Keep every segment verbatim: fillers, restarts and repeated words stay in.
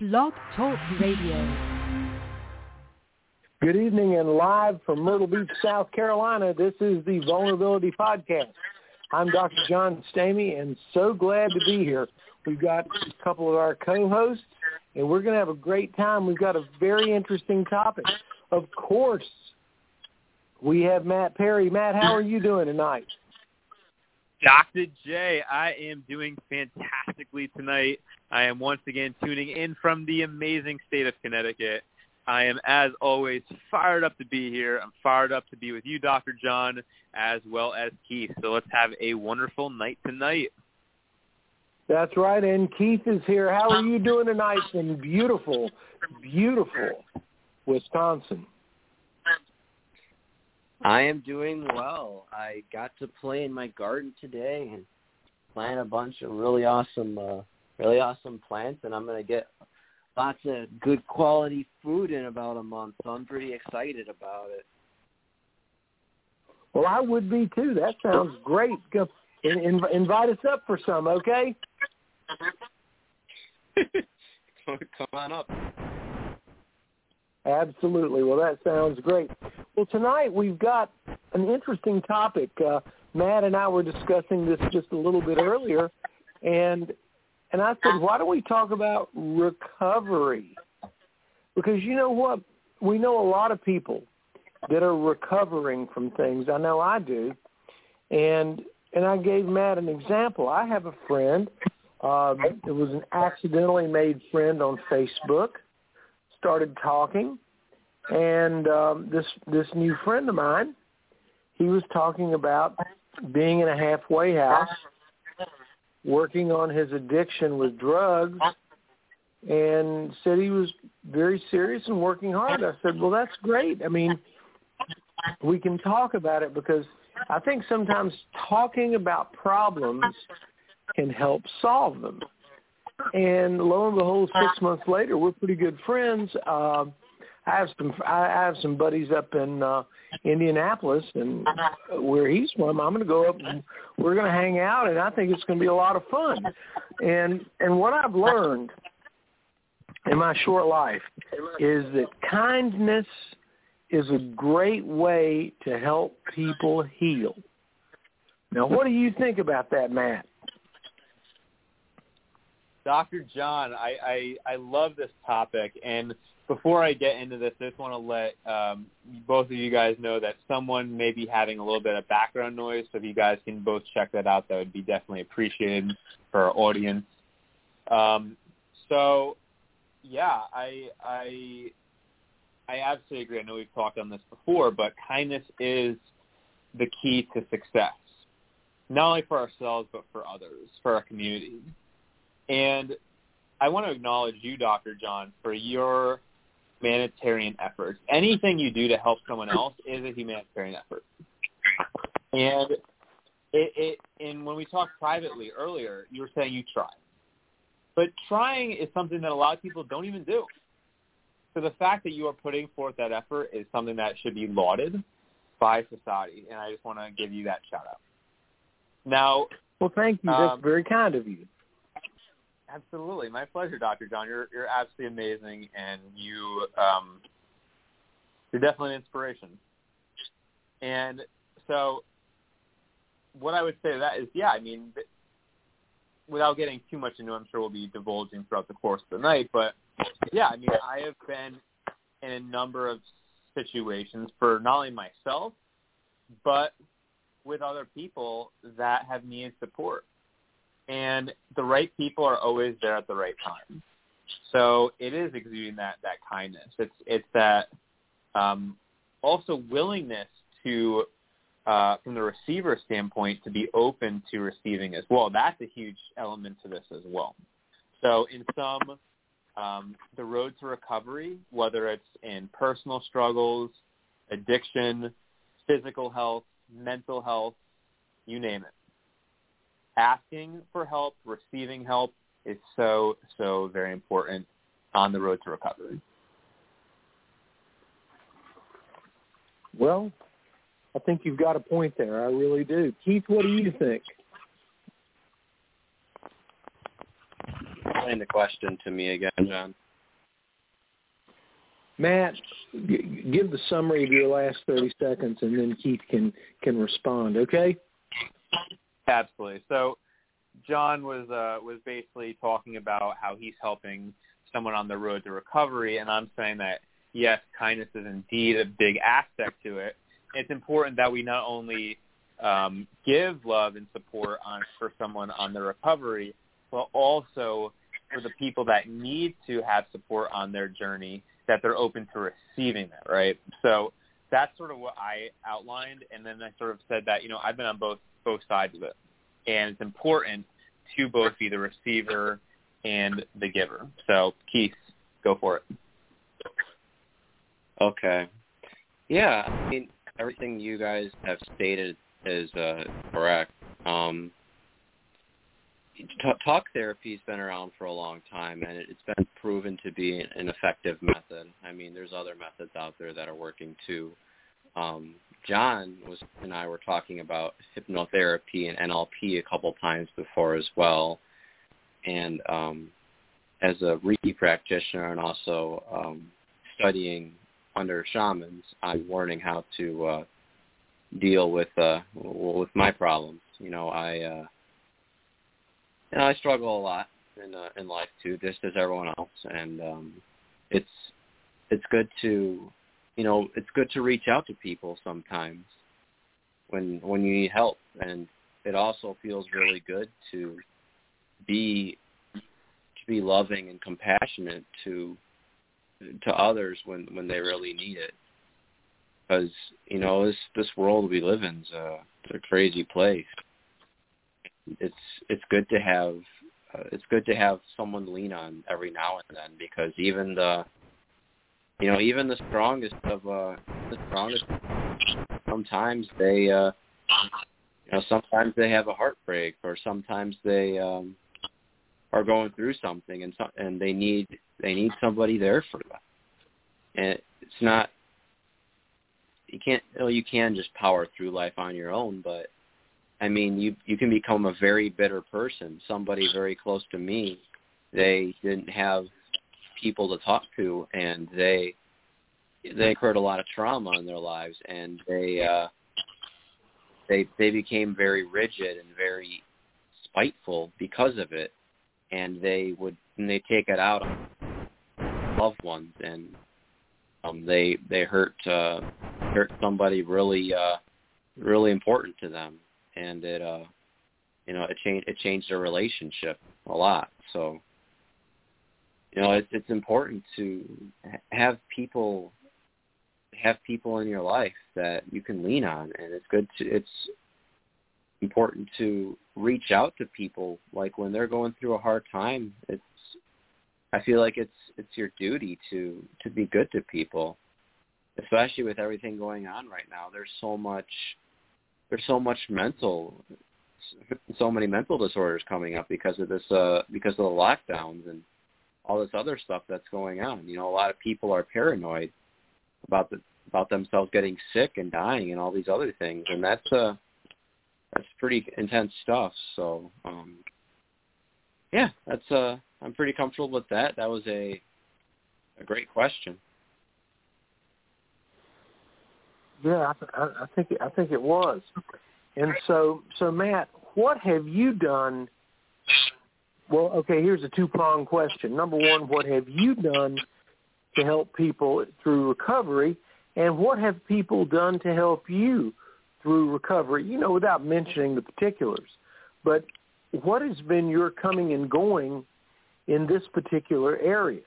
Blog Talk Radio. Good evening and live from Myrtle Beach, South Carolina, this is the Vulnerability Podcast. I'm Doctor John Stamey and so glad to be here. We've got a couple of our co-hosts and we're going to have a great time. We've got a very interesting topic. Of course, we have Matt Perry. Matt, how are you doing tonight? Doctor J, I am doing fantastically tonight. I am once again tuning in from the amazing state of Connecticut. I am, as always, fired up to be here. I'm fired up to be with you, Doctor John, as well as Keith. So let's have a wonderful night tonight. That's right, and Keith is here. How are you doing tonight in beautiful, beautiful Wisconsin? I am doing well. I got to play in my garden today and plant a bunch of really awesome, uh, really awesome plants, and I'm going to get lots of good quality food in about a month, so I'm pretty excited about it. Well, I would be too. That sounds great. Go, in, in, invite us up for some, okay? Come on up. Absolutely. Well, that sounds great. Well, tonight we've got an interesting topic. Uh, Matt and I were discussing this just a little bit earlier, and and I said, why don't we talk about recovery? Because you know what? We know a lot of people that are recovering from things. I know I do. And and I gave Matt an example. I have a friend. Um, it was an accidentally made friend on Facebook. Started talking, and um, this this new friend of mine, he was talking about being in a halfway house, working on his addiction with drugs, and said he was very serious and working hard. I said, well, that's great. I mean, we can talk about it because I think sometimes talking about problems can help solve them. And lo and behold, six months later, we're pretty good friends. Uh, I have some I have some buddies up in uh, Indianapolis, and where he's from, I'm going to go up and we're going to hang out, and I think it's going to be a lot of fun. And and what I've learned in my short life is that kindness is a great way to help people heal. Now, what do you think about that, Matt? Doctor John, I, I, I love this topic, and before I get into this, I just want to let um, both of you guys know that someone may be having a little bit of background noise, so if you guys can both check that out, that would be definitely appreciated for our audience. Um, so, yeah, I, I, I absolutely agree. I know we've talked on this before, but kindness is the key to success, not only for ourselves but for others, for our community. And I want to acknowledge you, Doctor John, for your humanitarian efforts. Anything you do to help someone else is a humanitarian effort. And it, it, and when we talked privately earlier, you were saying you try. But trying is something that a lot of people don't even do. So the fact that you are putting forth that effort is something that should be lauded by society, and I just want to give you that shout-out. Now, well, thank you. Um, That's very kind of you. Absolutely. My pleasure, Doctor John. You're you're absolutely amazing, and you, um, you're definitely an inspiration. And so what I would say to that is, yeah, I mean, without getting too much into it, I'm sure we'll be divulging throughout the course of the night, but, yeah, I mean, I have been in a number of situations for not only myself, but with other people that have needed support. And the right people are always there at the right time. So it is exuding that, that kindness. It's it's that um, also willingness to, uh, from the receiver standpoint, to be open to receiving as well. That's a huge element to this as well. So in some, um, the road to recovery, whether it's in personal struggles, addiction, physical health, mental health, you name it. Asking for help, receiving help is so, so very important on the road to recovery. Well, I think you've got a point there. I really do. Keith, what do you think? Explain the question to me again, John. Matt, g- give the summary of your last thirty seconds, and then Keith can, can respond, okay? Absolutely. So John was uh, was basically talking about how he's helping someone on the road to recovery, and I'm saying that, yes, kindness is indeed a big aspect to it. It's important that we not only um, give love and support on for someone on their recovery, but also for the people that need to have support on their journey, that they're open to receiving that, right? So that's sort of what I outlined, and then I sort of said that, you know, I've been on both both sides of it, and it's important to both be the receiver and the giver. So, Keith, go for it. Okay. Yeah, I mean, everything you guys have stated is uh, correct. Um, t- talk therapy has been around for a long time, and it's been proven to be an effective method. I mean, there's other methods out there that are working too. Um, John was and I were talking about hypnotherapy and N L P a couple times before as well. And um, as a Reiki practitioner and also um, studying under shamans, I'm learning how to uh, deal with uh, with my problems. You know, I uh, you know, I struggle a lot in uh, in life too, just as everyone else. And um, it's it's good to you know it's good to reach out to people sometimes when when you need help, and it also feels really good to be to be loving and compassionate to to others when, when they really need it. Because, you know, this this world we live in is a, it's a crazy place. It's it's good to have uh, it's good to have someone to lean on every now and then, because even the you know even the strongest of uh, the strongest sometimes they uh, you know sometimes they have a heartbreak, or sometimes they um, are going through something, and so, and they need they need somebody there for them. And it's not you can't you, know, you can just power through life on your own, but I mean you you can become a very bitter person. Somebody very close to me, they didn't have people to talk to, and they they incurred a lot of trauma in their lives, and they uh, they they became very rigid and very spiteful because of it. And they would, and they take it out on loved ones, and um, they they hurt uh, hurt somebody really uh, really important to them, and it uh, you know it changed it changed their relationship a lot. So you know it's it's important to have people have people in your life that you can lean on, and it's good to it's. important to reach out to people, like when they're going through a hard time. It's I feel like it's it's your duty to to be good to people, especially with everything going on right now. There's so much there's so much mental so many mental disorders coming up because of this uh because of the lockdowns and all this other stuff that's going on. You know, a lot of people are paranoid about the about themselves getting sick and dying and all these other things, and that's uh That's pretty intense stuff. So, um, yeah, that's uh, I'm pretty comfortable with that. That was a a great question. Yeah, I, I think I think it was. And so, so Matt, what have you done? Well, okay, here's a two-pronged question. Number one, what have you done to help people through recovery, and what have people done to help you through recovery, you know, without mentioning the particulars? But what has been your coming and going in this particular area?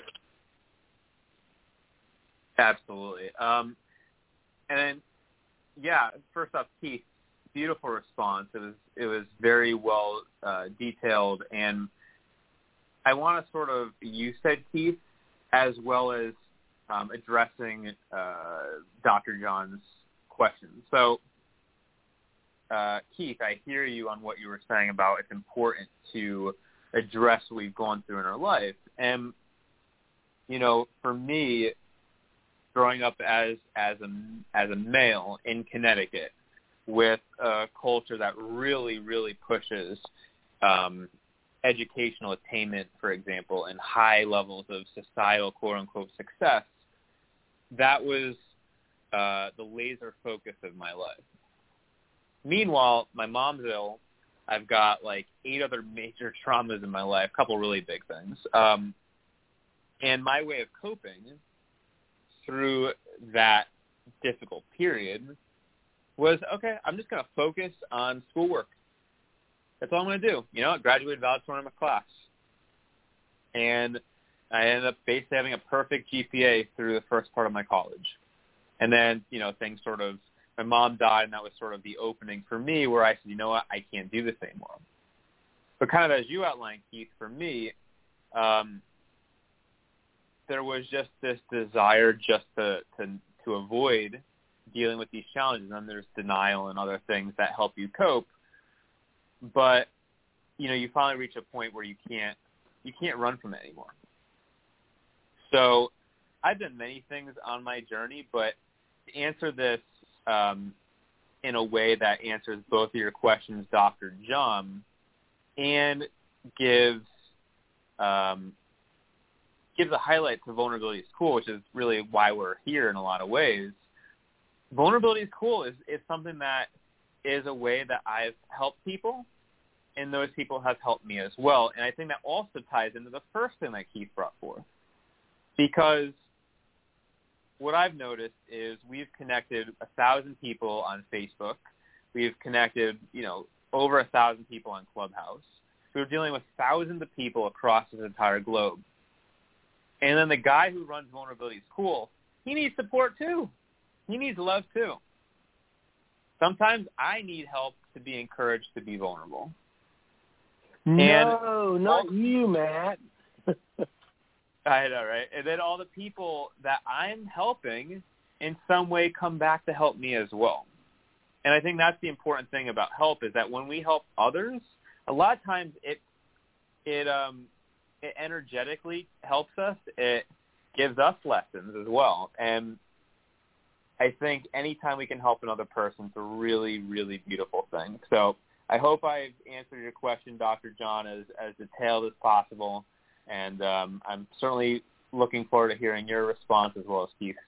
Absolutely. Um, and then, yeah, first off, Keith, beautiful response. It was it was very well uh, detailed, and I want to sort of, you said, Keith, as well as um, addressing uh, Doctor John's questions. So, uh, Keith, I hear you on what you were saying about it's important to address what we've gone through in our life. And, you know, for me, growing up as as a, as a male in Connecticut with a culture that really, really pushes um, educational attainment, for example, and high levels of societal quote-unquote success, that was uh, the laser focus of my life. Meanwhile, my mom's ill. I've got like eight other major traumas in my life, a couple really big things. Um, and my way of coping through that difficult period was, okay, I'm just going to focus on schoolwork. That's all I'm going to do. You know, I graduated valedictorian of my class. And I ended up basically having a perfect G P A through the first part of my college. And then, you know, things sort of, my mom died, and that was sort of the opening for me where I said, you know what, I can't do this anymore. But kind of as you outlined, Keith, for me, um, there was just this desire just to, to to avoid dealing with these challenges. And there's denial and other things that help you cope. But, you know, you finally reach a point where you can't you can't run from it anymore. So I've done many things on my journey, but to answer this um, in a way that answers both of your questions, Doctor John, and gives um, gives a highlight to Vulnerability is Cool, which is really why we're here in a lot of ways. Vulnerability is Cool is, is something that is a way that I've helped people, and those people have helped me as well. And I think that also ties into the first thing that Keith brought forth. Because what I've noticed is we've connected a thousand people on Facebook. We've connected, you know, over a thousand people on Clubhouse. So we're dealing with thousands of people across this entire globe. And then the guy who runs Vulnerability is Cool, he needs support too. He needs love too. Sometimes I need help to be encouraged to be vulnerable. No, and not all, you, Matt. I know, right? And then all the people that I'm helping in some way come back to help me as well. And I think that's the important thing about help is that when we help others, a lot of times it it um it energetically helps us. It gives us lessons as well. And I think anytime we can help another person, it's a really, really beautiful thing. So I hope I've answered your question, Doctor John, as, as detailed as possible. And um, I'm certainly looking forward to hearing your response as well as Keith's.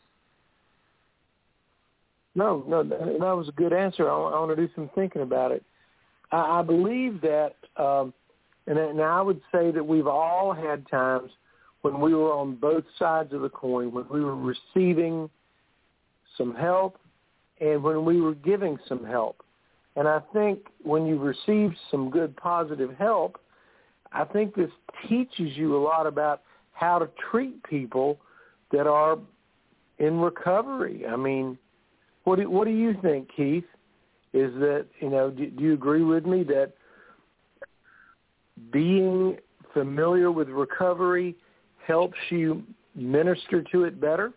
No, no, that was a good answer. I, I want to do some thinking about it. I, I believe that, um, and, and I would say that we've all had times when we were on both sides of the coin, when we were receiving some help and when we were giving some help. And I think when you receive some good positive help, I think this teaches you a lot about how to treat people that are in recovery. I mean, what do, what do you think, Keith? Is that, you know, do, do you agree with me that being familiar with recovery helps you minister to it better?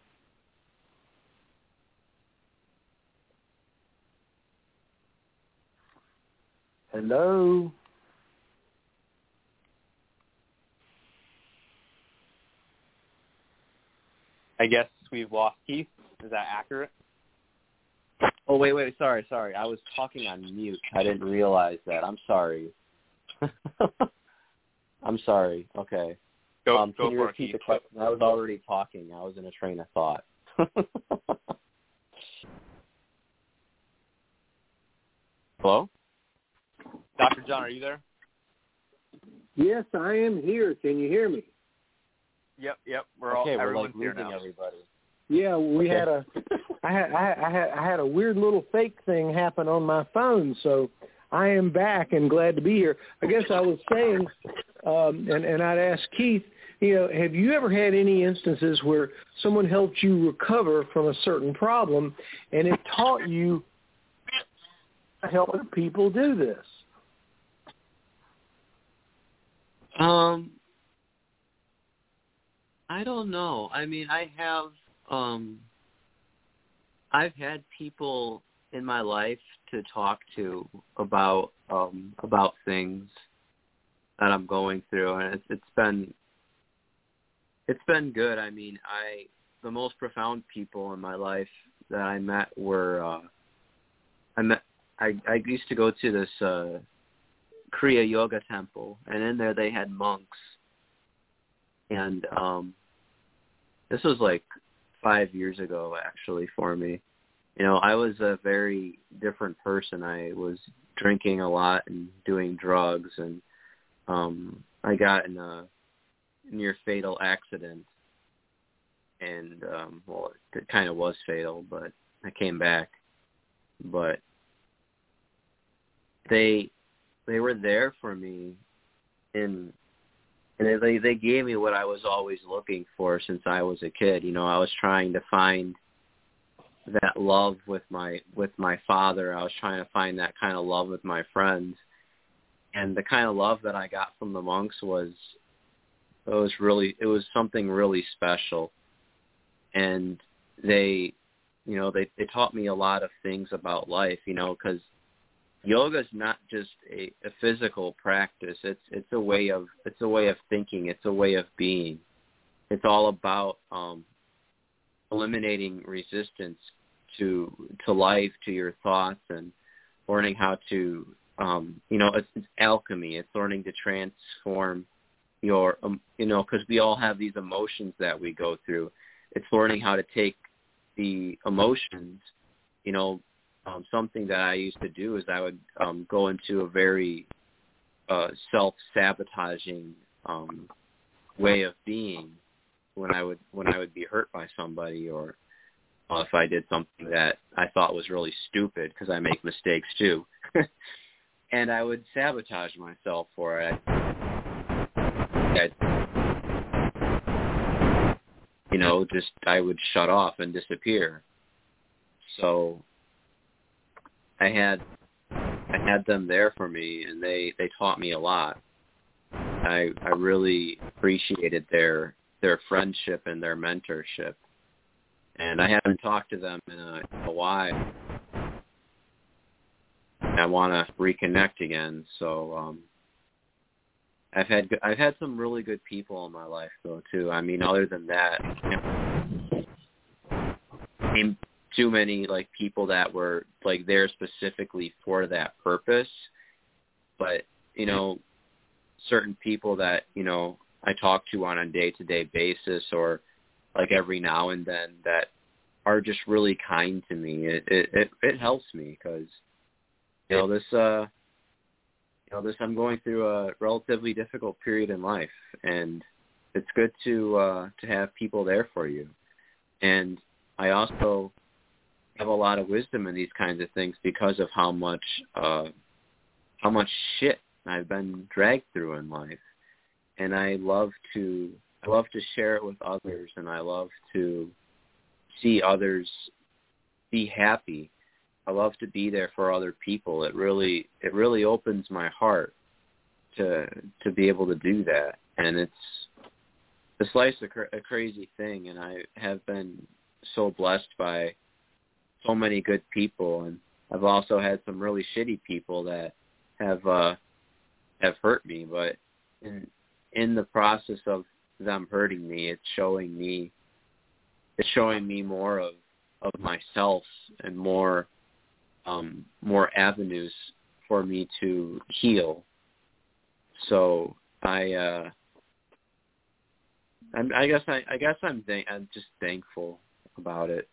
Hello? I guess we've lost Keith. Is that accurate? Oh, wait, wait, sorry, sorry. I was talking on mute. I didn't realize that. I'm sorry. I'm sorry. Okay. Go, um, go can you for repeat it, the question? I was already talking. I was in a train of thought. Hello? Doctor John, are you there? Yes, I am here. Can you hear me? Yep, yep. We're okay, all we're everyone's like here losing now. everybody. Yeah, we okay. had a, I had, I had, I had, I had a weird little fake thing happen on my phone, so I am back and glad to be here. I guess I was saying, um, and, and I'd ask Keith, you know, have you ever had any instances where someone helped you recover from a certain problem, and it taught you how to help other people do this? Um, I don't know. I mean, I have, um, I've had people in my life to talk to about, um, about things that I'm going through, and it's, it's been, it's been good. I mean, I, the most profound people in my life that I met were, uh, I met, I, I used to go to this, uh, Kriya Yoga temple, and in there they had monks. And um, this was like five years ago, actually, for me. You know, I was a very different person. I was drinking a lot and doing drugs, and um, I got in a near fatal accident. And, um, well, it kind of was fatal, but I came back. But they they were there for me, in, and they they gave me what I was always looking for since I was a kid. You know, I was trying to find that love with my with my father. I was trying to find that kind of love with my friends, and the kind of love that I got from the monks was it was really it was something really special. And they, you know, they they taught me a lot of things about life. You know, because yoga is not just a, a physical practice. It's it's a way of it's a way of thinking. It's a way of being. It's all about um, eliminating resistance to to life, to your thoughts, and learning how to, um, you know, it's, it's alchemy. It's learning to transform your, um, you know, because we all have these emotions that we go through. It's learning how to take the emotions, you know, um, something that I used to do is I would um, go into a very uh, self-sabotaging um, way of being when I would when I would be hurt by somebody, or uh, if I did something that I thought was really stupid, because I make mistakes too, and I would sabotage myself for it. I'd, you know, just I would shut off and disappear. So I had I had them there for me, and they, they taught me a lot. I I really appreciated their their friendship and their mentorship. And I haven't talked to them in a, a while. I want to reconnect again. So um, I've had I've had some really good people in my life though too. I mean, other than that, I can't too many like people that were like there specifically for that purpose. But you know, certain people that you know I talk to on a day-to-day basis, or like every now and then, that are just really kind to me. It it it, it helps me because you know this uh you know this I'm going through a relatively difficult period in life, and it's good to uh, to have people there for you. And I also have a lot of wisdom in these kinds of things because of how much uh, how much shit I've been dragged through in life. And I love to I love to share it with others, and I love to see others be happy. I love to be there for other people. It really it really opens my heart to to be able to do that. And it's this life's a, cr- a crazy thing, and I have been so blessed by so many good people, and I've also had some really shitty people that have uh, have hurt me, but in in the process of them hurting me, it's showing me it's showing me more of, of myself and more um, more avenues for me to heal. So I uh, I'm, I guess I, I guess I'm th- I'm just thankful about it.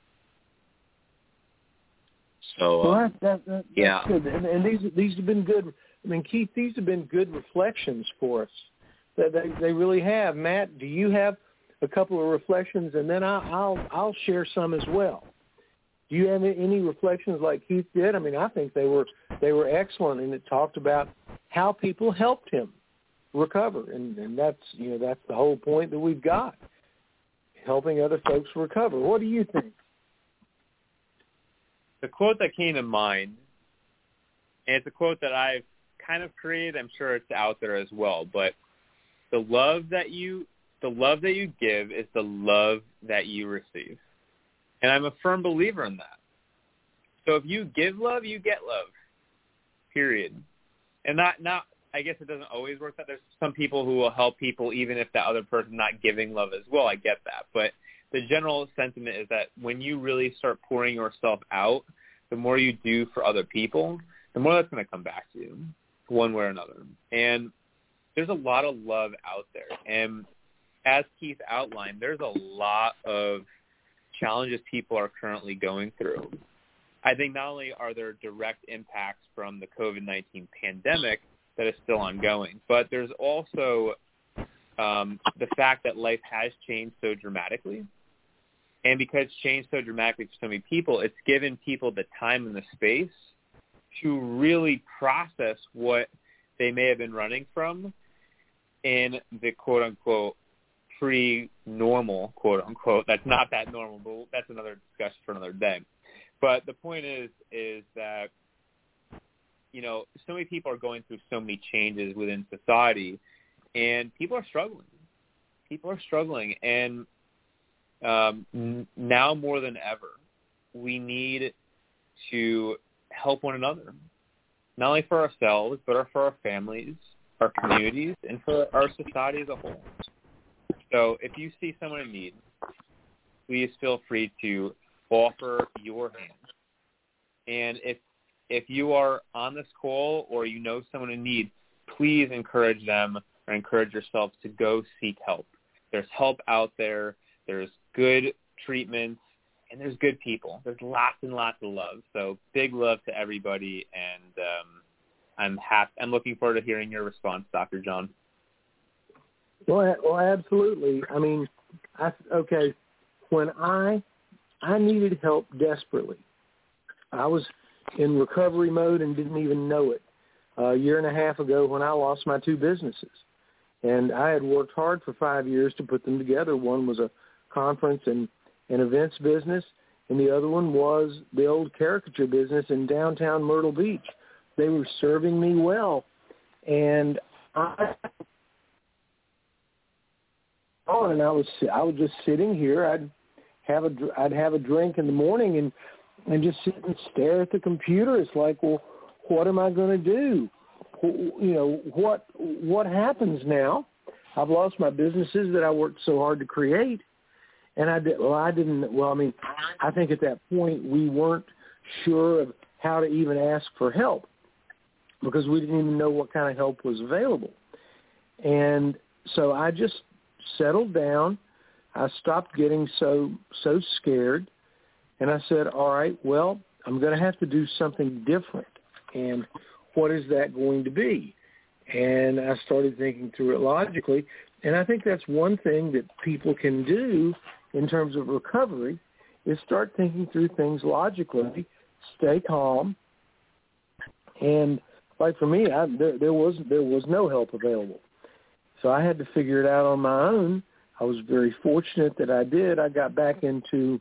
So well, um, that, that, that, that's yeah, good. And, and these these have been good. I mean, Keith, these have been good reflections for us. That they, they really have. Matt, do you have a couple of reflections, and then I'll I'll, I'll share some as well. Do you have any reflections like Keith did? I mean, I think they were they were excellent, and it talked about how people helped him recover, and, and that's you know that's the whole point that we've got, helping other folks recover. What do you think? The quote that came to mind, and it's a quote that I've kind of created. I'm sure it's out there as well, but the love that you the love that you give is the love that you receive. And I'm a firm believer in that. So if you give love, you get love. Period. And not not I guess it doesn't always work that. There's some people who will help people even if that other person's not giving love as well. I get that. But the general sentiment is that when you really start pouring yourself out, the more you do for other people, the more that's going to come back to you one way or another. And there's a lot of love out there. And as Keith outlined, there's a lot of challenges people are currently going through, I think not only are there direct impacts from the covid nineteen pandemic that is still ongoing, but there's also um, the fact that life has changed so dramatically. And because it's changed so dramatically for so many people, it's given people the time and the space to really process what they may have been running from in the quote-unquote pre-normal, quote-unquote. That's not that normal, but that's another discussion for another day. But the point is, is that, you know, so many people are going through so many changes within society, and people are struggling. People are struggling, and um, n- now more than ever, we need to help one another, not only for ourselves, but for our families, our communities, and for our society as a whole. So if you see someone in need, please feel free to offer your hand. And if if you are on this call or you know someone in need, please encourage them or encourage yourself to go seek help. There's help out there. There's good treatments, and there's good people. There's lots and lots of love. So big love to everybody, and um, I'm happy. I'm looking forward to hearing your response, Doctor John. Well, well, absolutely. I mean, I, okay, when I I needed help desperately, I was in recovery mode and didn't even know it. A year and a half ago, when I lost my two businesses, and I had worked hard for five years to put them together. One was a conference and, and events business, and the other one was the old caricature business in downtown Myrtle Beach. They were serving me well, and I oh, and I was I was just sitting here. I'd have a I'd have a drink in the morning and and just sit and stare at the computer. It's like, well, what am I going to do? You know, what what happens now? I've lost my businesses that I worked so hard to create, and I did. Well, I didn't. Well, I mean, I think at that point we weren't sure of how to even ask for help because we didn't even know what kind of help was available. And so I just settled down. I stopped getting so so scared, and I said, all right, well, I'm going to have to do something different. And what is that going to be? And I started thinking through it logically, and I think that's one thing that people can do in terms of recovery is start thinking through things logically, stay calm, and like for me, I, there, there was there was no help available. So I had to figure it out on my own. I was very fortunate that I did. I got back into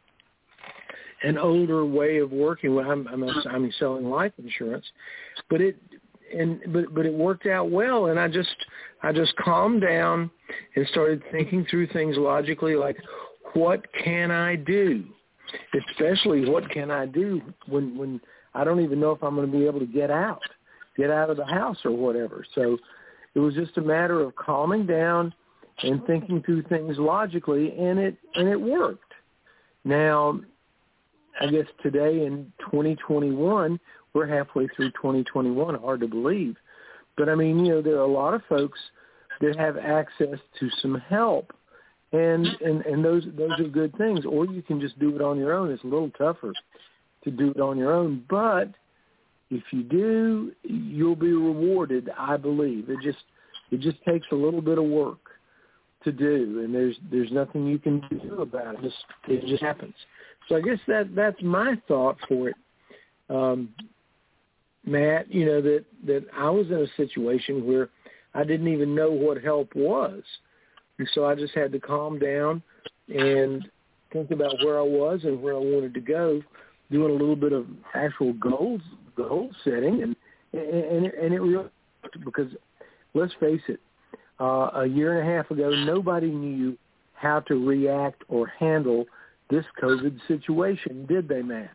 an older way of working. I'm, I'm, I'm selling life insurance, but it and but but it worked out well. And I just I just calmed down and started thinking through things logically, like what can I do? Especially what can I do when when I don't even know if I'm going to be able to get out, get out of the house or whatever. So it was just a matter of calming down and thinking through things logically, and it and it worked. Now, I guess today in twenty twenty-one, we're halfway through twenty twenty-one, hard to believe. But, I mean, you know, there are a lot of folks that have access to some help, and, and, and those those are good things. Or you can just do it on your own. It's a little tougher to do it on your own. But if you do, you'll be rewarded, I believe. It just it just takes a little bit of work to do, and there's there's nothing you can do about it. It just, it just happens. So I guess that that's my thought for it, um, Matt. You know that that I was in a situation where I didn't even know what help was, and so I just had to calm down and think about where I was and where I wanted to go, doing a little bit of actual goals goal setting, and and and it really, because let's face it, uh, a year and a half ago, nobody knew how to react or handle this COVID situation, did they, Matt?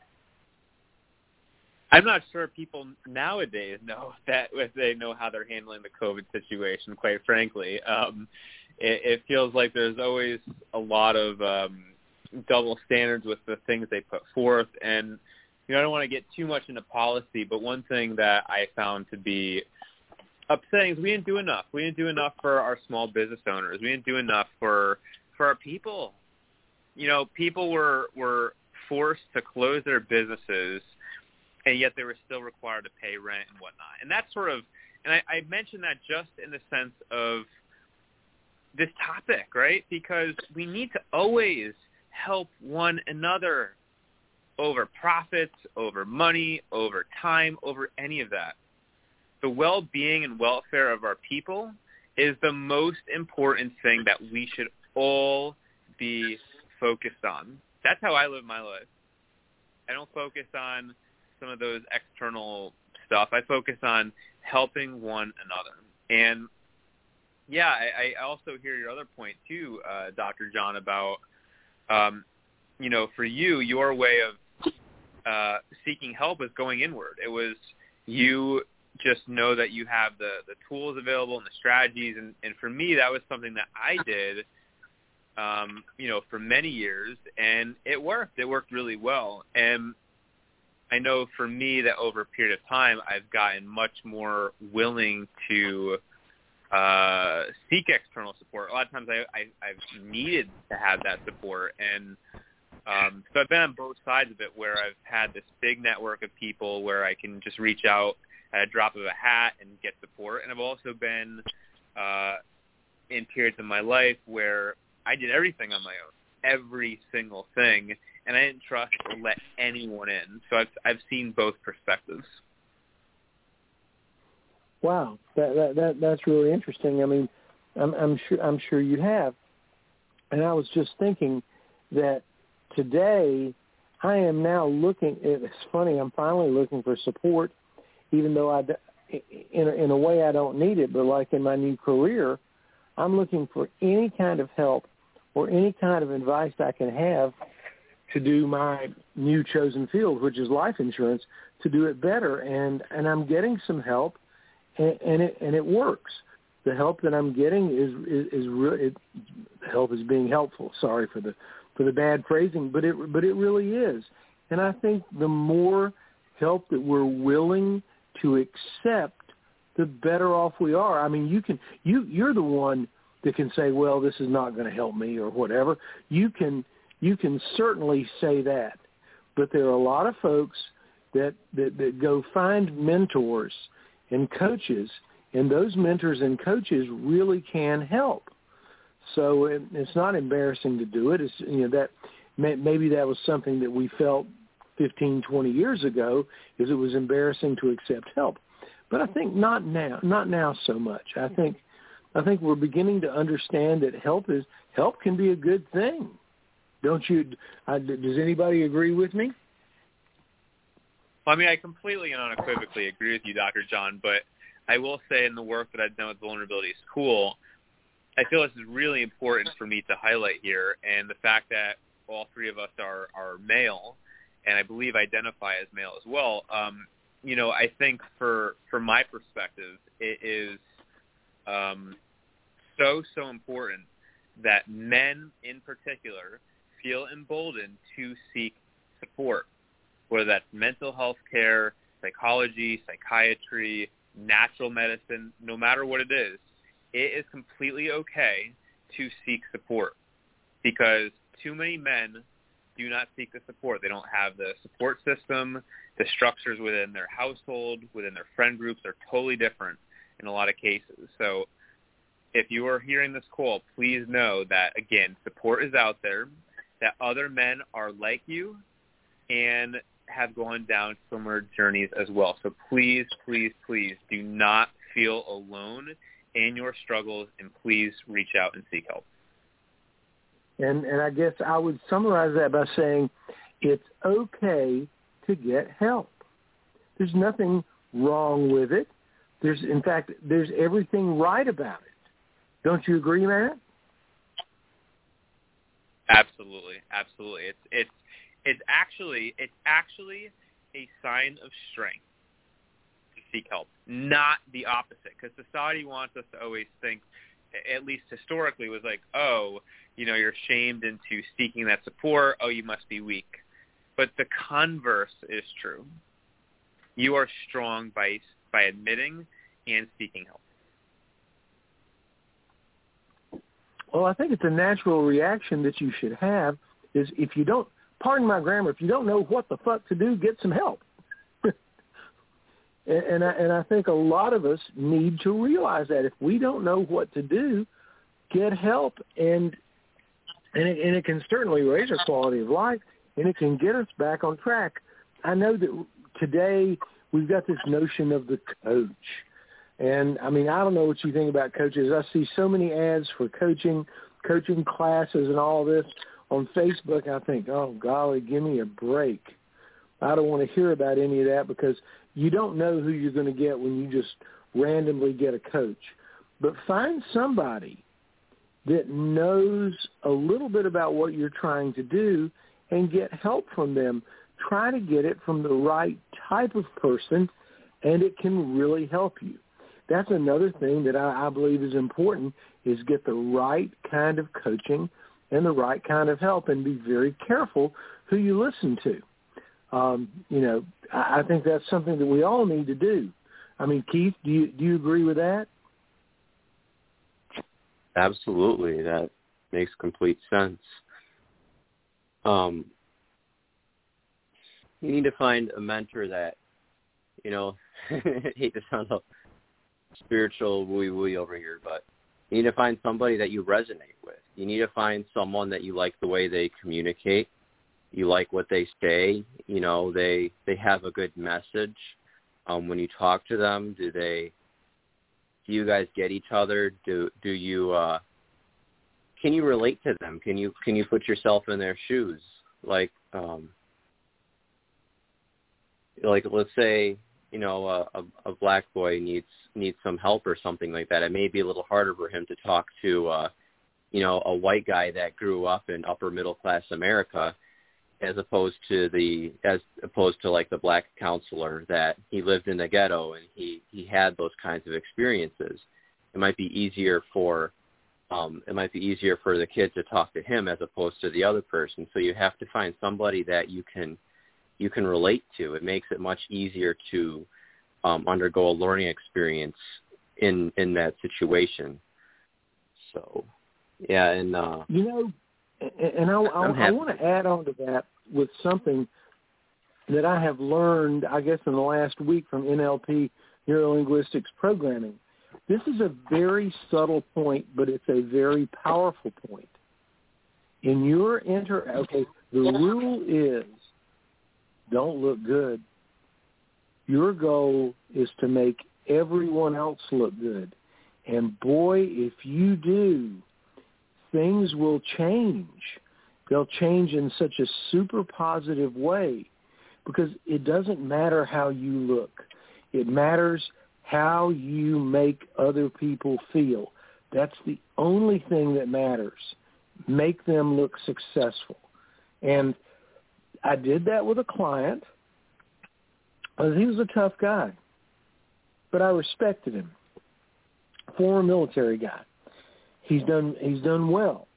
I'm not sure people nowadays know that if they know how they're handling the COVID situation, quite frankly. Um, it, it feels like there's always a lot of um, double standards with the things they put forth. And, you know, I don't want to get too much into policy, but one thing that I found to be upsetting is we didn't do enough. We didn't do enough for our small business owners. We didn't do enough for for our people. you know, people were were forced to close their businesses, and yet they were still required to pay rent and whatnot. And that's sort of, and I, I mentioned that just in the sense of this topic, right? Because we need to always help one another over profits, over money, over time, over any of that. The well-being and welfare of our people is the most important thing that we should all be focused on. That's how I live my life. I don't focus on some of those external stuff. I focus on helping one another. And, yeah, I, I also hear your other point, too, uh, Doctor John, about, um, you know, for you, your way of uh, seeking help is going inward. It was you just know that you have the, the tools available and the strategies. And, and for me, that was something that I did, um, you know, for many years, and it worked. It worked really well. And I know for me that over a period of time, I've gotten much more willing to uh, seek external support. A lot of times I, I, I've needed to have that support. And um, so I've been on both sides of it, where I've had this big network of people where I can just reach out at a drop of a hat and get support. And I've also been uh, in periods of my life where I did everything on my own, every single thing, and I didn't trust or let anyone in. So I've I've seen both perspectives. Wow, that that, that that's really interesting. I mean, I'm, I'm sure I'm sure you have. And I was just thinking that today I am now looking. It's funny. I'm finally looking for support, even though I, in a, in a way I don't need it. But like in my new career, I'm looking for any kind of help or any kind of advice I can have to do my new chosen field, which is life insurance, to do it better. And, and I'm getting some help, and, and it and it works. The help that I'm getting is is, is re- it, help is being helpful. Sorry for the for the bad phrasing, but it but it really is. And I think the more help that we're willing to accept, the better off we are. I mean, you can you you're the one that can say, well, this is not going to help me or whatever. You can you can certainly say that, but there are a lot of folks that that, that go find mentors and coaches, and those mentors and coaches really can help. So it, it's not embarrassing to do it. It's, you know, that may, maybe that was something that we felt fifteen, twenty years ago, is it was embarrassing to accept help. But I think not now, not now so much. I think I think we're beginning to understand that help is help can be a good thing. Don't you? Uh, does anybody agree with me? Well, I mean, I completely and unequivocally agree with you, Doctor John, but I will say in the work that I've done with Vulnerability School, I feel this is really important for me to highlight here, and the fact that all three of us are, are male, and I believe identify as male as well. Um, you know, I think for for my perspective, it is um, so, so important that men in particular feel emboldened to seek support, whether that's mental health care, psychology, psychiatry, natural medicine, no matter what it is. It is completely okay to seek support, because too many men do not seek the support. They don't have the support system. The structures within their household, within their friend groups are totally different in a lot of cases. So if you are hearing this call, please know that, again, support is out there, that other men are like you and have gone down similar journeys as well. So please, please, please do not feel alone in your struggles, and please reach out and seek help. And and I guess I would summarize that by saying it's okay to get help. There's nothing wrong with it. There's, in fact, there's everything right about it. Don't you agree, Matt? Absolutely, absolutely. It's it's it's actually it's actually a sign of strength to seek help, not the opposite. Because society wants us to always think, at least historically, was like, oh, you know, you're shamed into seeking that support. Oh, you must be weak. But the converse is true. You are strong by by admitting and seeking help. Well, I think it's a natural reaction that you should have, is if you don't, pardon my grammar, if you don't know what the fuck to do, get some help. and, and, I, and I think a lot of us need to realize that if we don't know what to do, get help, and and it, and it can certainly raise our quality of life, and it can get us back on track. I know that today we've got this notion of the coach. And, I mean, I don't know what you think about coaches. I see so many ads for coaching, coaching classes and all this on Facebook. I think, oh, golly, give me a break. I don't want to hear about any of that because you don't know who you're going to get when you just randomly get a coach. But find somebody that knows a little bit about what you're trying to do and get help from them. Try to get it from the right type of person, and it can really help you. That's another thing that I, I believe is important, is get the right kind of coaching and the right kind of help, and be very careful who you listen to. Um, you know, I, I think that's something that we all need to do. I mean, Keith, do you do you agree with that? Absolutely. That makes complete sense. Um, you need to find a mentor that, you know, I hate to sound like spiritual wooey-wooey over here, but you need to find somebody that you resonate with. You need to find someone that you like the way they communicate. You like what they say. You know, they they have a good message. Um, when you talk to them, do they, do you guys get each other? Do do you, uh, can you relate to them? Can you can you put yourself in their shoes? Like, um, like let's say, you know, a, a, a black boy needs needs some help or something like that. It may be a little harder for him to talk to, uh, you know, a white guy that grew up in upper middle class America, as opposed to the as opposed to like the black counselor that he lived in the ghetto and he, he had those kinds of experiences. It might be easier for um, it might be easier for the kid to talk to him as opposed to the other person. So you have to find somebody that you can you can relate to. It makes it much easier to um, undergo a learning experience in in that situation. So, yeah, and uh, you know, and I, I, I want to add on to that with something that I have learned, I guess, in the last week from N L P, Neurolinguistics Programming. This is a very subtle point, but it's a very powerful point. In your inter, okay, the rule is don't look good. Your goal is to make everyone else look good. And boy, if you do, things will change. They'll change in such a super positive way, because it doesn't matter how you look. It matters how you make other people feel. That's the only thing that matters. Make them look successful. And I did that with a client. He was a tough guy, but I respected him. Former military guy. He's done. He's done well.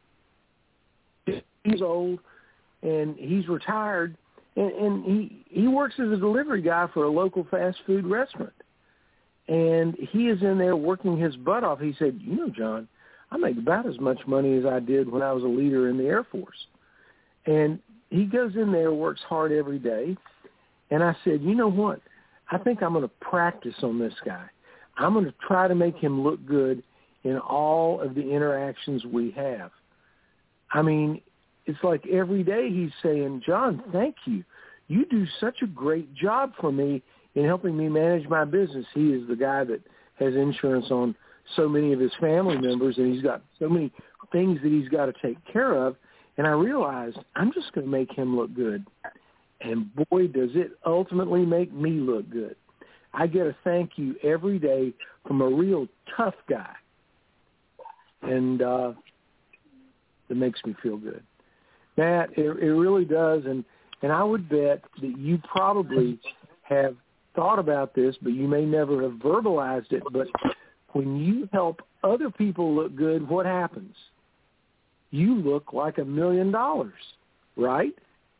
He's old, and he's retired, and, and he he works as a delivery guy for a local fast food restaurant. And he is in there working his butt off. He said, "You know, John, I make about as much money as I did when I was a leader in the Air Force." And he goes in there, works hard every day. And I said, "You know what? I think I'm going to practice on this guy. I'm going to try to make him look good in all of the interactions we have." I mean, it's like every day he's saying, "John, thank you. You do such a great job for me in helping me manage my business." He is the guy that has insurance on so many of his family members, and he's got so many things that he's got to take care of. And I realized I'm just going to make him look good. And boy, does it ultimately make me look good. I get a thank you every day from a real tough guy. And uh, it makes me feel good. Matt, it, it really does. And, and I would bet that you probably have thought about this, but you may never have verbalized it. But when you help other people look good, what happens? You look like a million dollars, right?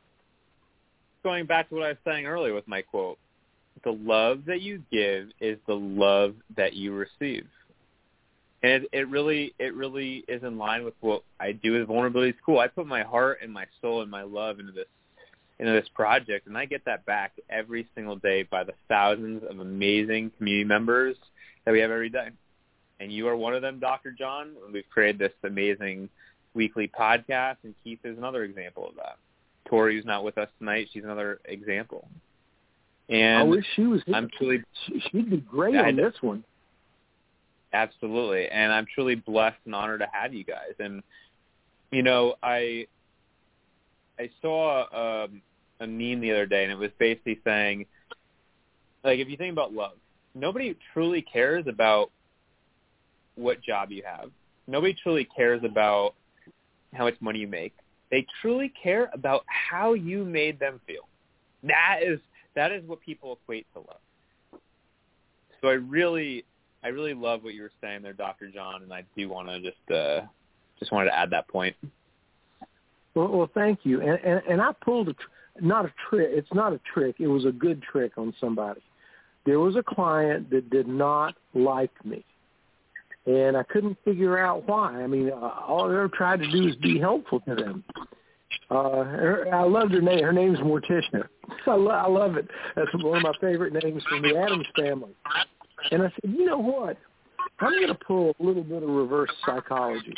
Going back to what I was saying earlier with my quote, the love that you give is the love that you receive. And it, it really it really is in line with what I do with Vulnerability School. I put my heart and my soul and my love into this into this project, and I get that back every single day by the thousands of amazing community members that we have every day. And you are one of them, Doctor John. And we've created this amazing weekly podcast, and Keith is another example of that. Tori, who's not with us tonight, she's another example. And I wish she was here. I'm truly, She'd be great I on this one. Absolutely. And I'm truly blessed and honored to have you guys. And, you know, I I saw a, a meme the other day, and it was basically saying, like, if you think about love, nobody truly cares about what job you have. Nobody truly cares about how much money you make. They truly care about how you made them feel. That is that is what people equate to love. So I really I really love what you were saying there, Doctor John, and I do want to just uh, just wanted to add that point. Well, well thank you. And, and and I pulled a tr- not a trick. It's not a trick. It was a good trick on somebody. There was a client that did not like me, and I couldn't figure out why. I mean, uh, all I ever tried to do is be helpful to them. Uh, her, I loved her name. Her name's Morticia. I, lo- I love it. That's one of my favorite names from the Addams Family. And I said, you know what? I'm going to pull a little bit of reverse psychology.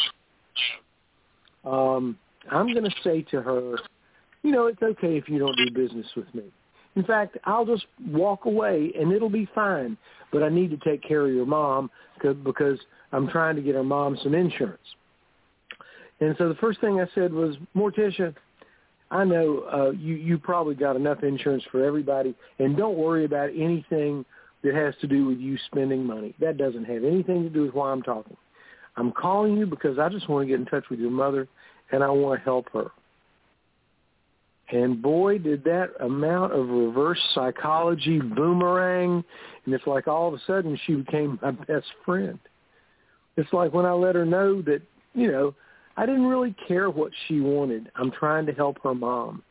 Um, I'm going to say to her, you know, it's okay if you don't do business with me. In fact, I'll just walk away and it'll be fine. But I need to take care of your mom because I'm trying to get her mom some insurance. And so the first thing I said was, Morticia, I know uh, you, you probably got enough insurance for everybody, and don't worry about anything that has to do with you spending money. That doesn't have anything to do with why I'm talking. I'm calling you because I just want to get in touch with your mother, and I want to help her. And boy, did that amount of reverse psychology boomerang, and it's like all of a sudden she became my best friend. It's like when I let her know that, you know, I didn't really care what she wanted. I'm trying to help her mom.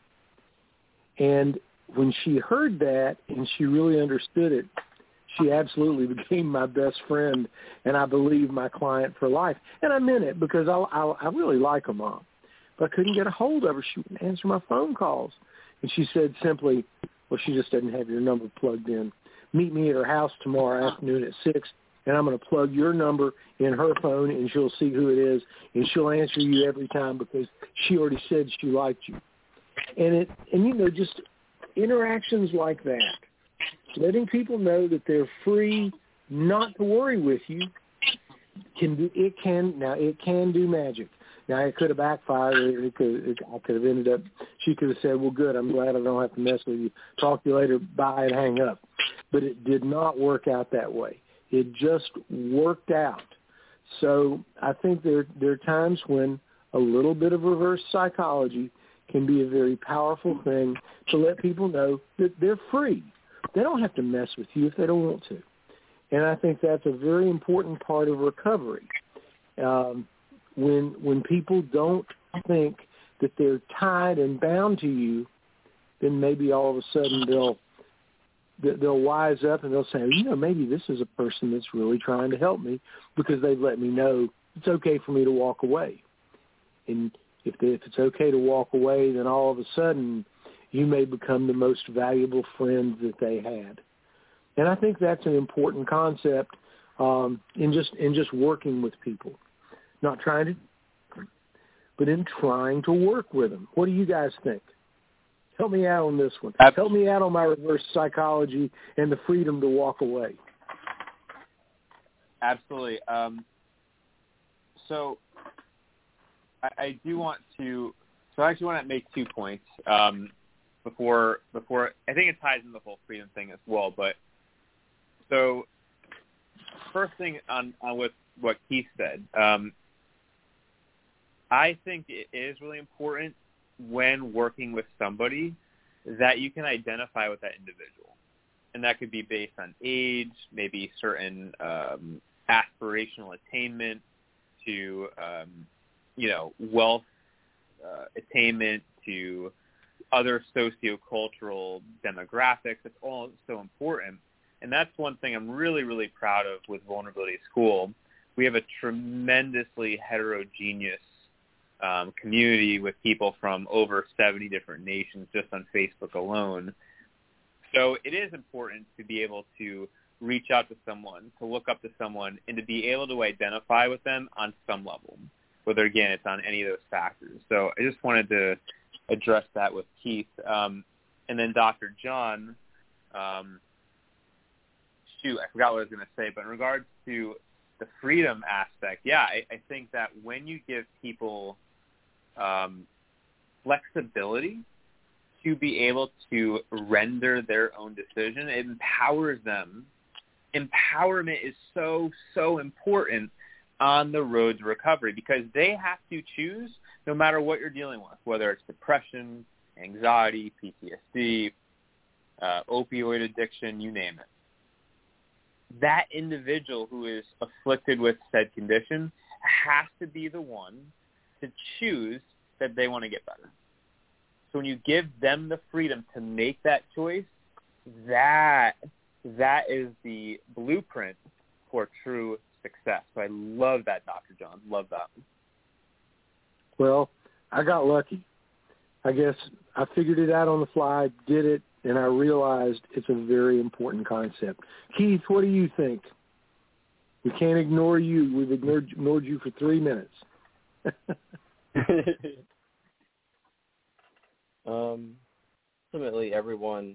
And when she heard that and she really understood it, she absolutely became my best friend, and I believe my client for life. And I meant it because I, I, I really like her mom. But I couldn't get a hold of her. She wouldn't answer my phone calls. And she said simply, well, she just doesn't have your number plugged in. Meet me at her house tomorrow afternoon at six, and I'm going to plug your number in her phone, and she'll see who it is, and she'll answer you every time because she already said she liked you. And, it, and you know, just interactions like that, letting people know that they're free not to worry with you, can do, it can, now it can do magic. Now, it could have backfired. Or it could, it, I could have ended up, she could have said, well, good, I'm glad I don't have to mess with you. Talk to you later, bye, and hang up. But it did not work out that way. It just worked out. So I think there, there are times when a little bit of reverse psychology can be a very powerful thing to let people know that they're free. They don't have to mess with you if they don't want to. And I think that's a very important part of recovery. Um, when when people don't think that they're tied and bound to you, then maybe all of a sudden they'll they'll wise up and they'll say, you know, maybe this is a person that's really trying to help me because they've let me know it's okay for me to walk away. And if, they, if it's okay to walk away, then all of a sudden you may become the most valuable friend that they had. And I think that's an important concept um, in just in just working with people. Not trying to, but in trying to work with them. What do you guys think? Help me out on this one. Help me out on my reverse psychology and the freedom to walk away. Absolutely. Um, so I, I do want to, so I actually want to make two points um, before, before, I think it ties in the whole freedom thing as well. But so first thing on, on with what Keith said, um, I think it is really important when working with somebody that you can identify with that individual. And that could be based on age, maybe certain um, aspirational attainment to, um, you know, wealth uh, attainment to other sociocultural demographics. It's all so important. And that's one thing I'm really, really proud of with Vulnerability School. we have a tremendously heterogeneous um, community with people from over seventy different nations just on Facebook alone. So it is important to be able to reach out to someone, to look up to someone, and to be able to identify with them on some level, whether, again, it's on any of those factors. So I just wanted to address that with Keith. Um, and then Doctor John, um, shoot, I forgot what I was going to say, but in regards to the freedom aspect, yeah, I, I think that when you give people um, flexibility to be able to render their own decision, it empowers them. Empowerment is so, so important on the road to recovery because they have to choose no matter what you're dealing with, whether it's depression, anxiety, P T S D, uh, opioid addiction, you name it. That individual who is afflicted with said condition has to be the one to choose that they want to get better. So when you give them the freedom to make that choice, that that is the blueprint for true success. So I love that, Doctor John. Love that. Well, I got lucky. I guess I figured it out on the fly, did it, and I realized it's a very important concept. Keith, what do you think? We can't ignore you. We've ignored, ignored you for three minutes. um, ultimately, everyone,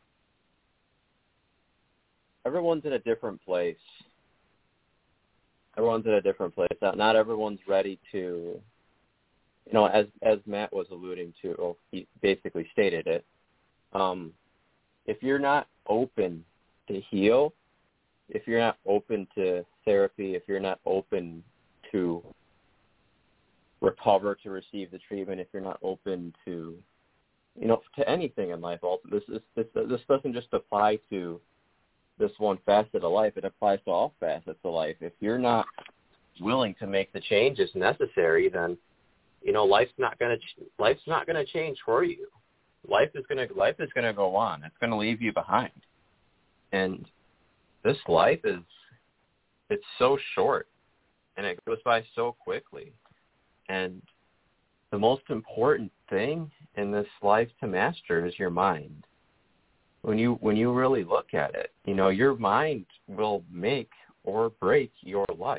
everyone's in a different place. Everyone's in a different place. Not, not everyone's ready to, you know, as as Matt was alluding to, or he basically stated it. Um, if you're not open to heal, if you're not open to therapy, if you're not open to recover, to receive the treatment, if you're not open to, you know, to anything in life, this is this this doesn't just apply to this one facet of life. It applies to all facets of life. If you're not willing to make the changes necessary, then, you know, life's not gonna life's not gonna change for you. Life is gonna life is gonna go on. It's gonna leave you behind. And this life is it's so short, and it goes by so quickly. And the most important thing in this life to master is your mind. When you when you really look at it, you know, your mind will make or break your life.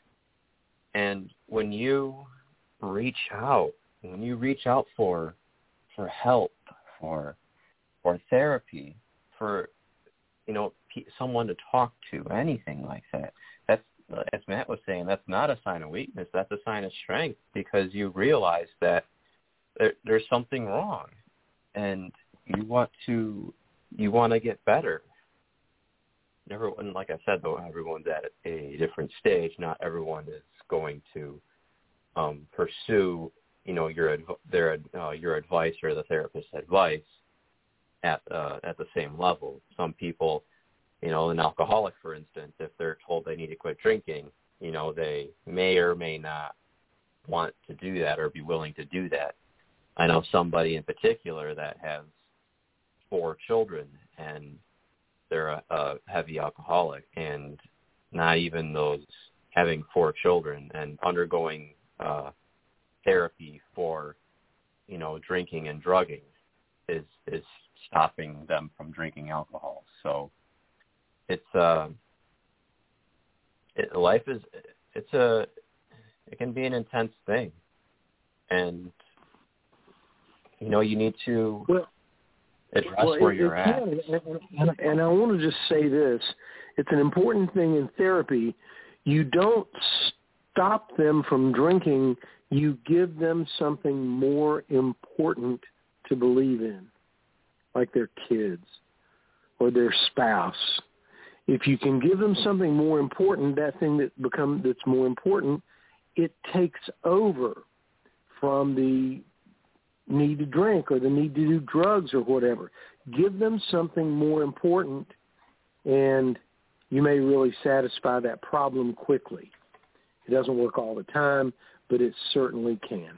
And when you reach out, when you reach out for for help, for for therapy, for, you know, someone to talk to, anything like that, that's, as Matt was saying, that's not a sign of weakness. That's a sign of strength, because you realize that there, there's something wrong, and you want to you want to get better. Everyone, like I said, though, everyone's at a different stage. Not everyone is going to um, pursue, you know, your their uh, your advice or the therapist's advice at uh, at the same level. Some people, you know, an alcoholic, for instance, if they're told they need to quit drinking, you know, they may or may not want to do that or be willing to do that. I know somebody in particular that has four children, and they're a, a heavy alcoholic, and not even those having four children and undergoing uh, therapy for, you know, drinking and drugging is is stopping them from drinking alcohol. So it's uh, it, life is it's a it can be an intense thing, and you know you need to. Well, address well, where it, you're it at. Can, and, and I want to just say this. It's an important thing in therapy. You don't stop them from drinking. You give them something more important to believe in, like their kids or their spouse. If you can give them something more important, that thing that become that's more important, it takes over from the need to drink or the need to do drugs or whatever. Give them something more important, and you may really satisfy that problem quickly. It doesn't work all the time, but it certainly can.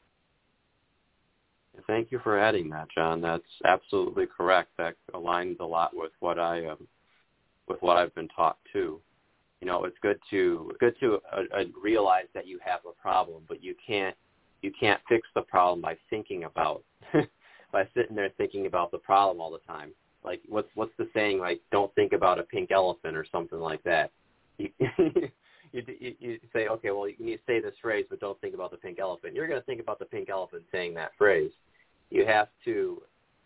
Thank you for adding that, John. That's absolutely correct. That aligns a lot with what I um, with what I've been taught too. You know, it's good to good to uh, uh, realize that you have a problem, but you can't you can't fix the problem by thinking about by sitting there thinking about the problem all the time. Like, what's what's the saying? Like, don't think about a pink elephant or something like that. You, you, you, you say, okay, well, you need to say this phrase, but don't think about the pink elephant. You're going to think about the pink elephant saying that phrase. You have to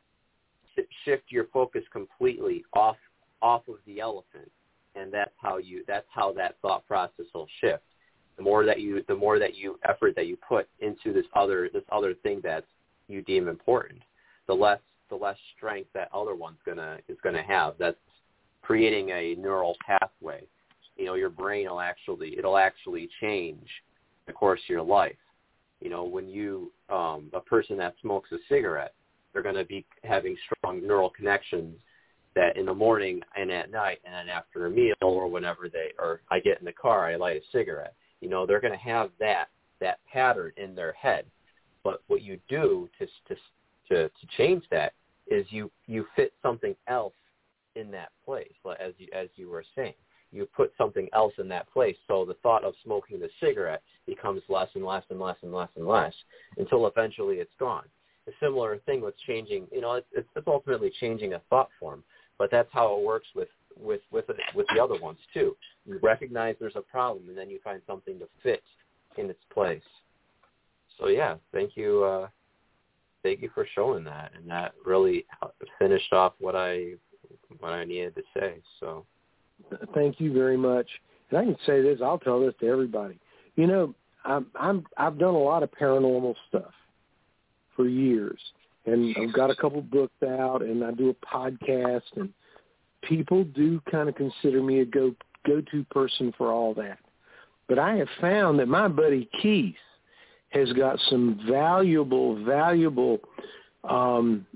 shift your focus completely off off of the elephant, and that's how you that's how that thought process will shift. The more that you the more that you effort that you put into this other this other thing that you deem important, the less the less strength that other one's gonna is gonna have. That's creating a neural pathway. You know, your brain will actually it'll actually change the course of your life. You know, when you um, a person that smokes a cigarette, they're going to be having strong neural connections that in the morning and at night and then after a meal or whenever they or I get in the car, I light a cigarette. You know, they're going to have that that pattern in their head. But what you do to to to, to change that is you, you fit something else in that place, as you as you were saying. You put something else in that place, so the thought of smoking the cigarette becomes less and less and less and less and less until eventually it's gone. A similar thing with changing, you know, it's, it's ultimately changing a thought form, but that's how it works with with with with the other ones too. You recognize there's a problem, and then you find something to fit in its place. So yeah, thank you, uh, thank you for showing that, and that really finished off what I what I needed to say. So. Thank you very much. And I can say this, I'll tell this to everybody. You know, I'm, I'm, I've done a lot of paranormal stuff for years, and I've got a couple books out, and I do a podcast, and people do kind of consider me a go, go-to person for all that. But I have found that my buddy Keith has got some valuable, valuable um,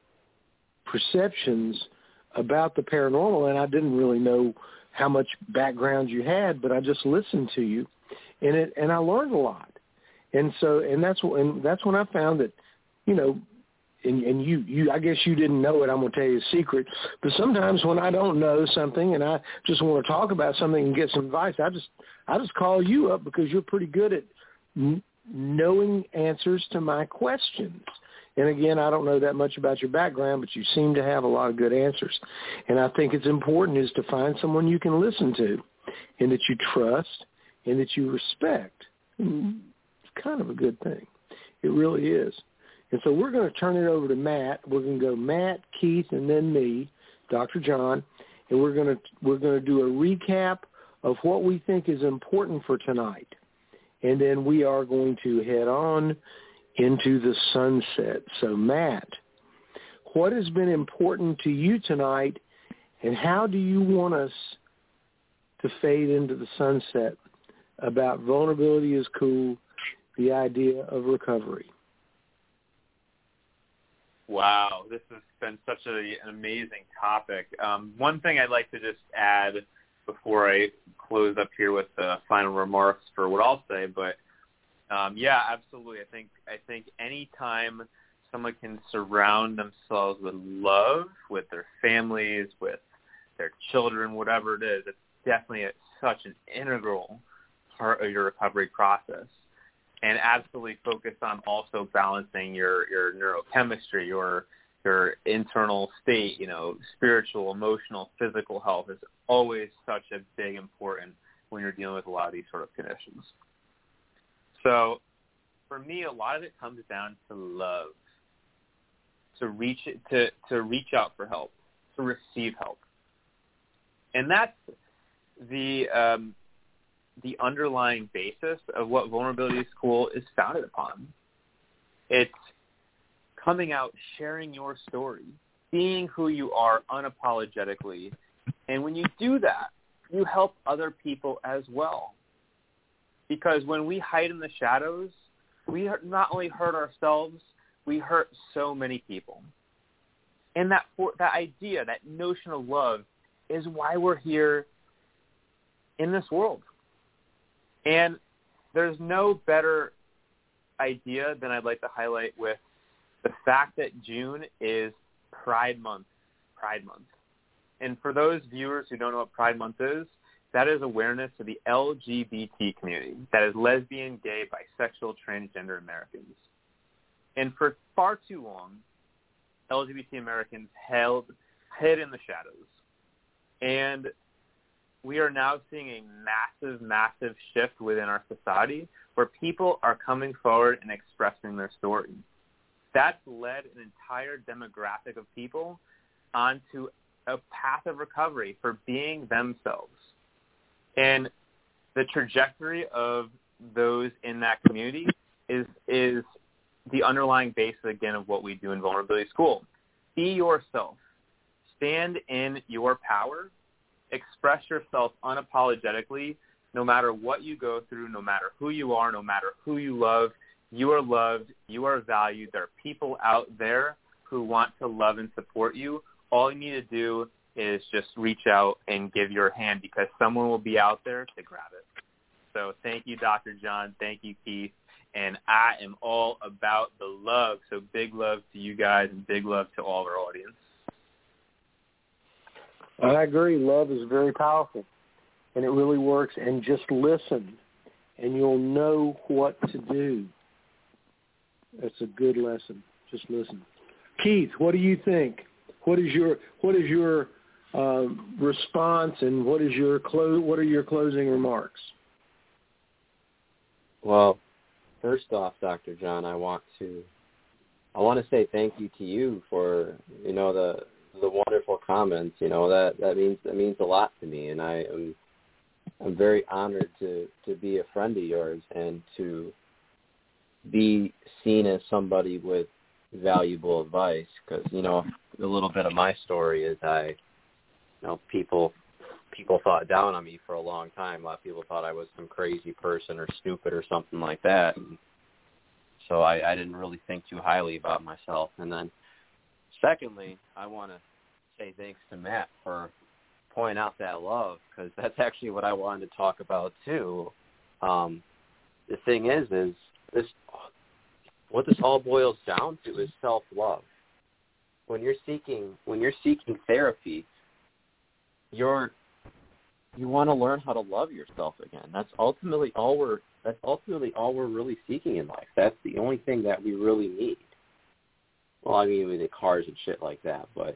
perceptions about the paranormal, and I didn't really know how much background you had, but I just listened to you, and it and I learned a lot, and so and that's and that's when I found that, you know, and and you you I guess you didn't know it. I'm gonna tell you a secret, but sometimes when I don't know something and I just want to talk about something and get some advice, I just I just call you up because you're pretty good at n- knowing answers to my questions. And again, I don't know that much about your background, but you seem to have a lot of good answers. And I think it's important is to find someone you can listen to and that you trust and that you respect. And it's kind of a good thing. It really is. And so we're going to turn it over to Matt. We're going to go Matt, Keith, and then me, Doctor John, and we're going to we're going to do a recap of what we think is important for tonight. And then we are going to head on into the sunset. So, Matt, what has been important to you tonight, and how do you want us to fade into the sunset about vulnerability is cool, the idea of recovery? Wow, this has been such a, an amazing topic. Um, one thing I'd like to just add before I close up here with the final remarks for what I'll say, but Um, yeah, absolutely. I think I think any time someone can surround themselves with love, with their families, with their children, whatever it is, it's definitely a, such an integral part of your recovery process. And absolutely focus on also balancing your, your neurochemistry, your your internal state, you know, spiritual, emotional, physical health is always such a big important when you're dealing with a lot of these sort of conditions. So for me, a lot of it comes down to love, to reach to, to reach out for help, to receive help. And that's the um, the underlying basis of what Vulnerability School is founded upon. It's coming out, sharing your story, being who you are unapologetically. And when you do that, you help other people as well. Because when we hide in the shadows, we not only hurt ourselves, we hurt so many people. And that for, that idea, that notion of love, is why we're here in this world. And there's no better idea than I'd like to highlight with the fact that June is Pride Month. Pride Month. And for those viewers who don't know what Pride Month is, That is awareness to the L G B T community, that is lesbian, gay, bisexual, transgender Americans. And for far too long, L G B T Americans held, hid in the shadows. And we are now seeing a massive, massive shift within our society where people are coming forward and expressing their story. That's led an entire demographic of people onto a path of recovery for being themselves. And the trajectory of those in that community is is the underlying basis, again, of what we do in Vulnerability School. Be yourself. Stand in your power. Express yourself unapologetically, no matter what you go through, no matter who you are, no matter who you love. You are loved. You are valued. There are people out there who want to love and support you. All you need to do is just reach out and give your hand, because someone will be out there to grab it. So thank you, Doctor John. Thank you, Keith. And I am all about the love. So big love to you guys and big love to all our audience. I agree. Love is very powerful, and it really works. And just listen, and you'll know what to do. That's a good lesson. Just listen. Keith, what do you think? What is your what is your uh, response, and what is your clo- what are your closing remarks? Well, first off, Doctor John, I want to I want to say thank you to you for you know the the wonderful comments. You know that that means that means a lot to me, and I am I'm very honored to to be a friend of yours and to be seen as somebody with valuable advice. Because you know a little bit of my story is I you know people. people thought down on me for a long time. A lot of people thought I was some crazy person or stupid or something like that. And so I, I didn't really think too highly about myself. And then secondly, I want to say thanks to Matt for pointing out that love, because that's actually what I wanted to talk about too. Um, the thing is, is this what this all boils down to is self-love. When you're seeking, when you're seeking therapy, you're You want to learn how to love yourself again. That's ultimately all we're. That's ultimately all we're really seeking in life. That's the only thing that we really need. Well, I mean, we need cars and shit like that, but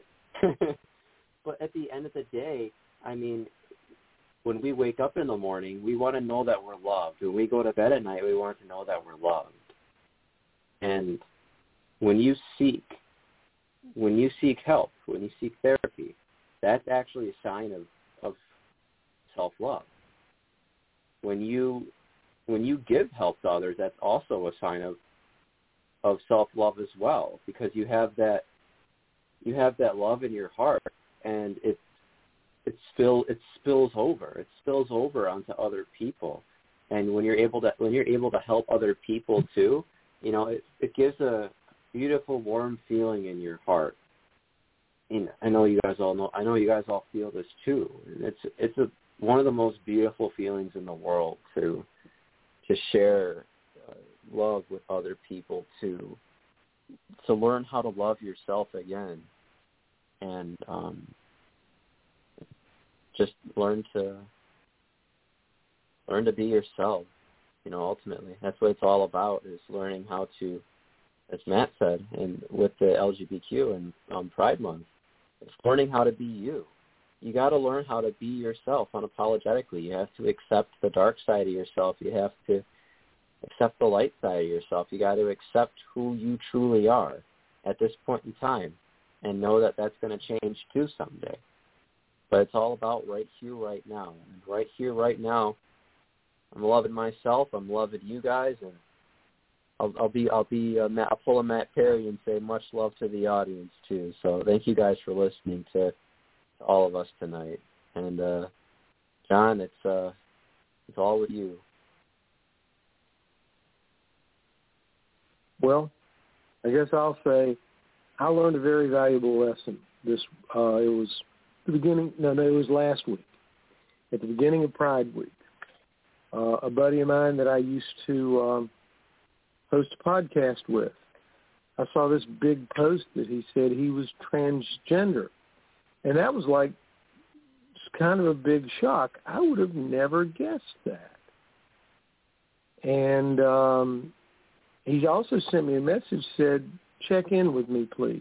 but at the end of the day, I mean, when we wake up in the morning, we want to know that we're loved. When we go to bed at night, we want to know that we're loved. And when you seek, when you seek help, when you seek therapy, that's actually a sign of of self-love. When you when you give help to others, that's also a sign of of self-love as well, because you have that you have that love in your heart, and it it spill it spills over. It spills over onto other people. And when you're able to when you're able to help other people too, you know, it, it gives a beautiful, warm feeling in your heart. And I know you guys all know. I know you guys all feel this too. And it's it's a one of the most beautiful feelings in the world to to share uh, love with other people, to to learn how to love yourself again, and um, just learn to learn to be yourself. You know, ultimately, that's what it's all about: is learning how to, as Matt said, and with the L G B T Q and um, Pride Month, it's learning how to be you. You got to learn how to be yourself unapologetically. You have to accept the dark side of yourself. You have to accept the light side of yourself. You got to accept who you truly are at this point in time, and know that that's going to change too someday. But it's all about right here, right now. And right here, right now, I'm loving myself. I'm loving you guys, and I'll, I'll be I'll be uh, Matt, I'll pull a Matt Perry and say much love to the audience too. So thank you guys for listening to, to all of us tonight. And uh, John, it's uh, it's all with you. Well, I guess I'll say I learned a very valuable lesson. This uh, it was the beginning. No, no, it was last week at the beginning of Pride Week. Uh, a buddy of mine that I used to um, host a podcast with, I saw this big post that he said he was transgender. And that was like kind of a big shock. I would have never guessed that. And um, he also sent me a message, said, check in with me, please.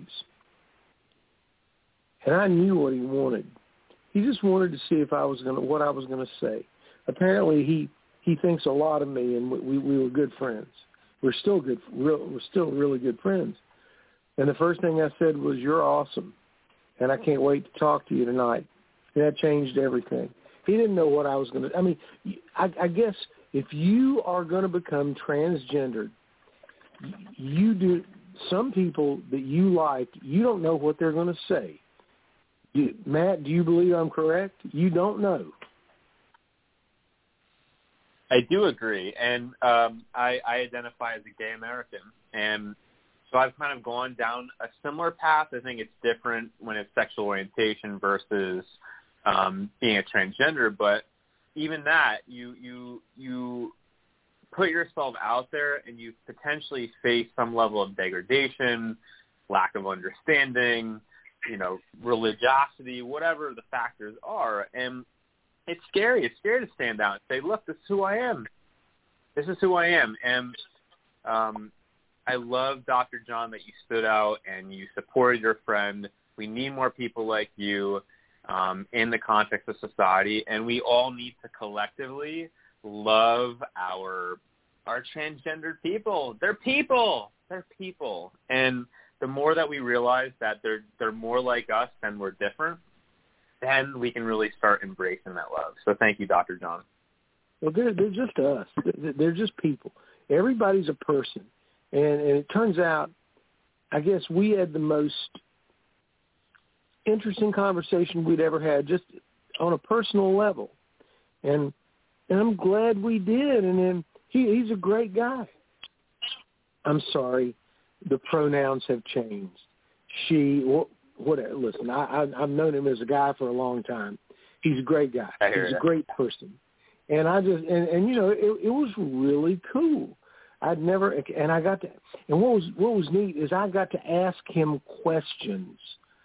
And I knew what he wanted. He just wanted to see if I was going to, what I was going to say. Apparently, he, he thinks a lot of me, and we, we were good friends. We're still good, real, we're still really good friends. And the first thing I said was, you're awesome, and I can't wait to talk to you tonight. And that changed everything. He didn't know what I was going to, I mean, I, I guess if you are going to become transgendered, you do, some people that you like, you don't know what they're going to say. You, Matt, do you believe I'm correct? You don't know. I do agree, and um, I, I identify as a gay American, and so I've kind of gone down a similar path. I think it's different when it's sexual orientation versus um, being a transgender, but even that, you you you put yourself out there, and you potentially face some level of degradation, lack of understanding, you know, religiosity, whatever the factors are, and it's scary. It's scary to stand out and say, look, this is who I am. This is who I am. And um, I love, Doctor John, that you stood out and you supported your friend. We need more people like you um, in the context of society, and we all need to collectively love our our transgendered people. They're people. They're people. And the more that we realize that they're they're more like us than we're different, then we can really start embracing that love. So thank you, Doctor John. Well, they're, they're just us. They're just people. Everybody's a person. And, and it turns out, I guess we had the most interesting conversation we'd ever had, just on a personal level. And and I'm glad we did. And then he, he's a great guy. I'm sorry, the pronouns have changed. She, what, what listen, I, I, I've known him as a guy for a long time. He's a great guy. I hear He's that. a great person. And I just, and, and you know, it, it was really cool. I'd never, and I got to, and what was, what was neat is I got to ask him questions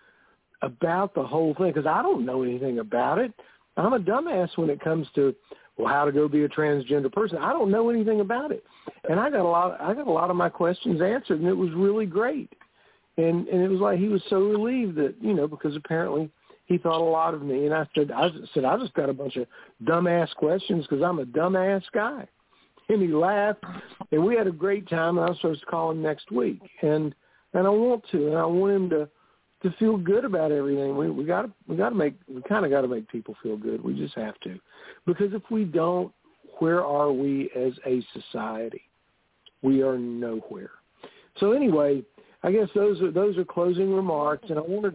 about the whole thing, because I don't know anything about it. I'm a dumbass when it comes to, well, how to go be a transgender person. I don't know anything about it. And I got a lot, I got a lot of my questions answered, and it was really great. And and it was like he was so relieved that, you know, because apparently he thought a lot of me. And I said, I said, I just got a bunch of dumbass questions because I'm a dumbass guy. And he laughed, and we had a great time. And I was supposed to call him next week, and and I want to, and I want him to to feel good about everything. We we got to we got to make we kind of got to make people feel good. We just have to, because if we don't, where are we as a society? We are nowhere. So anyway, I guess those are those are closing remarks, and I wanted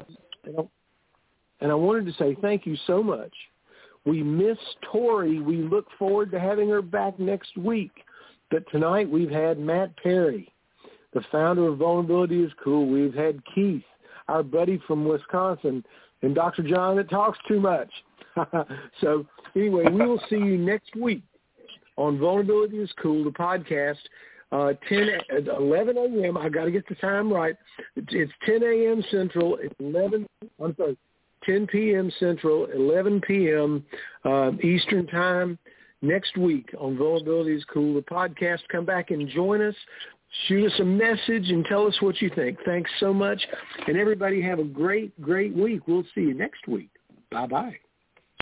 and I wanted to say thank you so much. We miss Tori. We look forward to having her back next week. But tonight we've had Matt Perry, the founder of Vulnerability is Cool. We've had Keith, our buddy from Wisconsin, and Doctor John that talks too much. So anyway, we will see you next week on Vulnerability is Cool, the podcast. Uh, ten, eleven a.m. I got to get the time right. It's, it's ten a.m. Central. It's eleven. I'm sorry, ten p.m. Central, eleven p.m. Uh, Eastern Time next week on Vulnerability is Cool, the podcast. Come back and join us. Shoot us a message and tell us what you think. Thanks so much, and everybody have a great, great week. We'll see you next week. Bye bye.